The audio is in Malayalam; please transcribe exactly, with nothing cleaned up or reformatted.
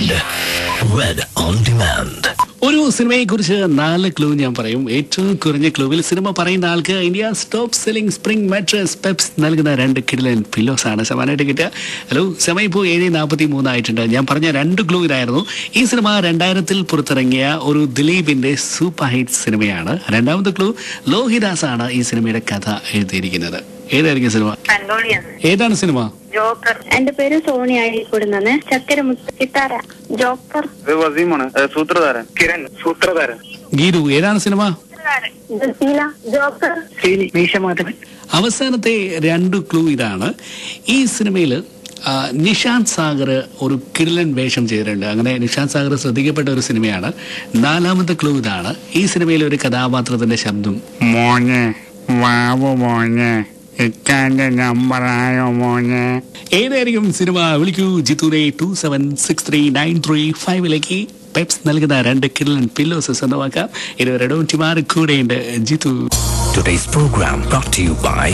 and Red on Demand. ഒരു സിനിമയെ കുറിച്ച് നാല് ക്ലൂ ഞാൻ പറയും. ഏറ്റവും കുറഞ്ഞ ക്ലൂവിൽ സിനിമ പറയുന്ന ആൾക്ക് India top selling spring mattress Peps നൽകുന്ന രണ്ട് കിടിലൻ പില്ലോസ് ആണ് സമാനമായിട്ട് കിട്ടുക. ഹലോ, സമയം ഇപ്പോൾ ഏഴ് നാൽപ്പത്തി മൂന്നായിട്ടുണ്ട്. ഞാൻ പറഞ്ഞ രണ്ട് ക്ലൂ ഇതായിരുന്നു. ഈ സിനിമ രണ്ടായിരത്തിൽ പുറത്തിറങ്ങിയ ഒരു ദിലീപിന്റെ സൂപ്പർ ഹിറ്റ് സിനിമയാണ്. രണ്ടാമത്തെ ക്ലൂ, ലോഹിദാസ് ആണ് ഈ സിനിമയുടെ കഥ എഴുതിയിരിക്കുന്നത്. ഏതായിരിക്കും സിനിമ? ഏതാണ് സിനിമ? ജോക്കർ. എന്റെ പേര് സോണിയ അഴീക്കൂടുന്ന ചക്കര മുത്താര. ജോക്കർ. വസീമാണ്. സൂത്രധാരൻ. കിരൺ. സൂത്രധാരൻ. ഗീരു, ഏതാണ് സിനിമ? ജോക്കർ. അവസാനത്തെ രണ്ട് ക്ലൂ ഇതാണ്. ഈ സിനിമയിൽ നിഷാന്ത് സാഗർ ഒരു കിടിലൻ വേഷം ചെയ്തിട്ടുണ്ട്. അങ്ങനെ നിഷാന്ത് സാഗർ ശ്രദ്ധിക്കപ്പെട്ട ഒരു സിനിമയാണ്. നാലാമത്തെ ക്ലൂ ഇതാണ്. ഈ സിനിമയിലെ ഒരു കഥാപാത്രത്തിന്റെ ശബ്ദം മോനെ വാവു മോനെ ഇക്കാന്റെ നമ്പറായോ മോനെ. ഏതായിരിക്കും സിനിമ? വിളിക്കൂ ജിത്തുനെ two seven six three nine three ഫൈവിലേക്ക്. പെപ്സ് നൽകുന്ന രണ്ട് കിടിലൻ പില്ലോസ് സ്വന്തമാക്കാം. ഇതുവരെ കൂടെയുണ്ട് Jithu. Today's program brought to you by